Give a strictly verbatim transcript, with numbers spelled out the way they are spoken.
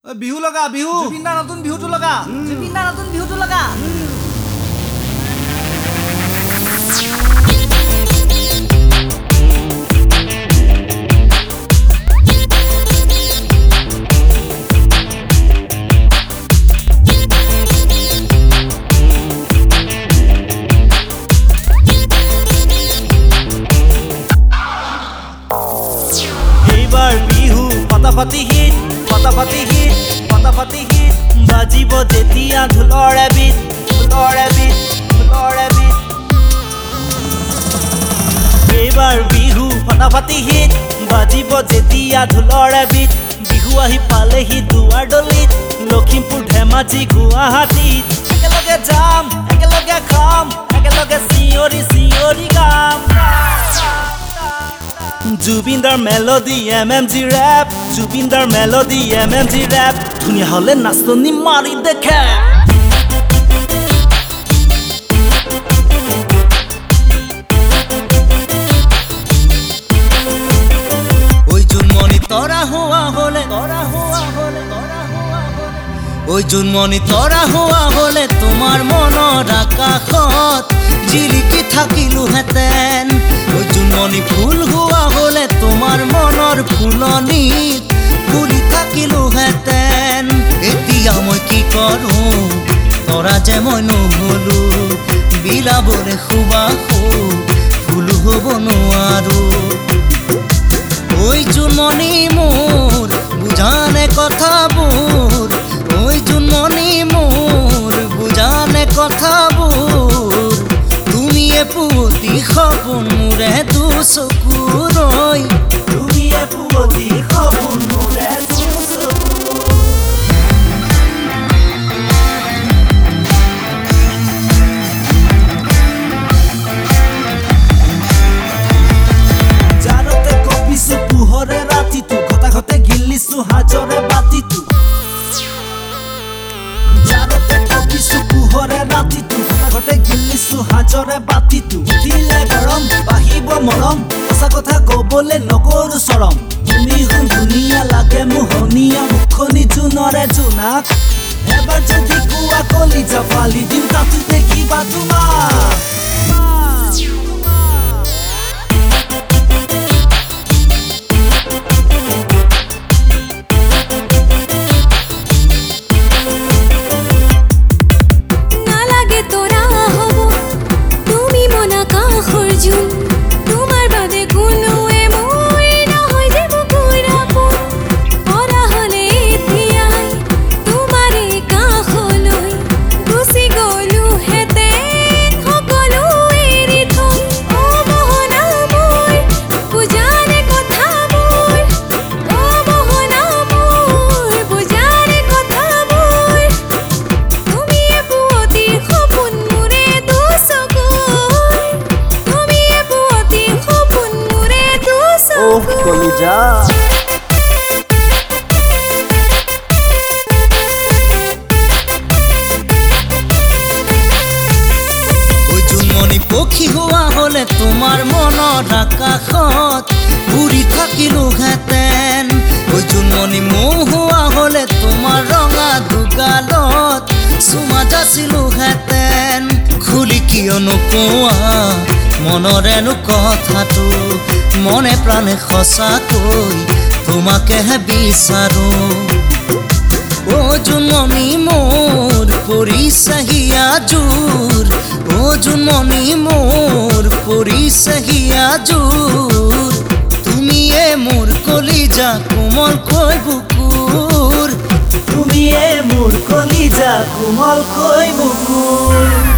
বিহু লগা বিহু জুবিন দাৰ নতুন বিহুটো লগা জুবিন দাৰ নতুন বিহুটো লগা এইবাৰ বিহু পতাপতি হিট পতাপতি হিট পতাপতি হিট বাজিব যেতিয়া ঢোলৰ এবিট ঢোলৰ এবিট ঢোলৰ এবিট এইবাৰ বিহু পতাপতি হিট বাজিব যেতিয়া ঢোলৰ এবিট বিহু আহি পালেহি দুৱাৰ দলিত লখিমপুৰ ধেমাজি গুৱাহাটীত একেলগে যাম একেলগে খাম একেলগে চিঞৰি চিঞৰি গাম জুবিনদাৰ melody M M G rap জুবিনদাৰ melody M M G rap ধুনীয়া হলে নাচনি মাৰি দেখে ওই জুনমনি তৰা হোৱা হলে তৰা হোৱা হলে তৰা হোৱা হলে ওই জুনমনি তৰা হোৱা হলে তোমাৰ মনৰ আকাশত জিলিকি থাকিলোহেঁতেন ওই জুনমনি ফুল হোৱা হলে তোমাৰ মনৰ ফুলনিত ফুলি থাকিলোহেঁতেন এতিয়া মই কি কৰো তৰা যে মই নহলো বিলাবলে সুবাসো ফুলো হ'ব নোৱাৰো ওই জুনমনি মোৰ বুজানে কথাবোৰ ওই জুনমনি মোৰ বুজানে কথাবোৰ তুমিয়ে পুৱতি সপোন মোৰে দুচকুৰৈ তুমিয়ে পুৱতি সপোন মোৰে দুচকুৰ জানতে কপিছো পোহৰে ৰাতিটো ঘটা ঘটে গিলিছো হাজৰে বাতিটো জানতে কপিছো পোহৰে ৰাতিটো ঘটা ঘটে গিলিছো হাজৰে বাতিটো দিলে গৰম বাহিব মৰম সঁচা কথা কবলে নকৰো চৰম তুমি শুন ধুনীয়া লাগে মোহনীয়া মুখনি জোনৰে জোনাক এবাৰ যদি কোৱা কলিজা ফালি দিম তাতো দেখিবা তোমাক কলিজা ওই জুনমনি পক্ষী হোৱা হলে তোমাৰ মনৰ আকাশত উৰি থাকিলোহেঁতেন ওই জুনমনি মৌ হোৱা হলে তোমাৰ ৰঙা দুগালত চুমা যাচিলোহেঁতেন খুলি কিয় নোকোৱা মনৰেনো কথাটো মনে প্ৰাণে সঁচাকৈ তোমাকেহে বিচাৰো ও জুনমনি মোৰ পৰিছেহিয়া জোৰ ও জুনমনি মোৰ পৰিছেহিয়া জোৰ তুমিয়ে মোৰ কলিজা কোমলকৈ বুকুৰ তুমিয়ে মোৰ কলিজা কোমলকৈ বুকুৰ